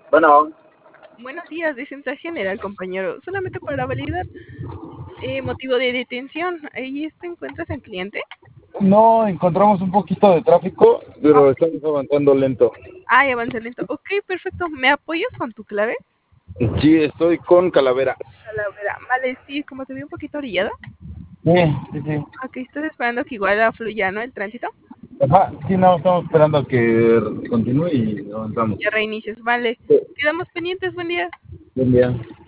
Bueno, Buenos días, licencia general, compañero. Solamente para validar motivo de detención. ¿Ahí te encuentras al cliente? no encontramos un poquito de tráfico, Ah, pero estamos avanzando lento. ya avanza lento. Ok, perfecto. ¿Me apoyas con tu clave? Sí, estoy con Calavera. Calavera. Vale, sí, como te vi un poquito orillada. Sí, sí, sí. Ok, estoy esperando que igual fluya, ¿no? El tránsito. Ajá, sí, no, estamos esperando a que continúe y avanzamos. Ya reinicies. Vale. Sí, Quedamos pendientes. Buen día. buen día.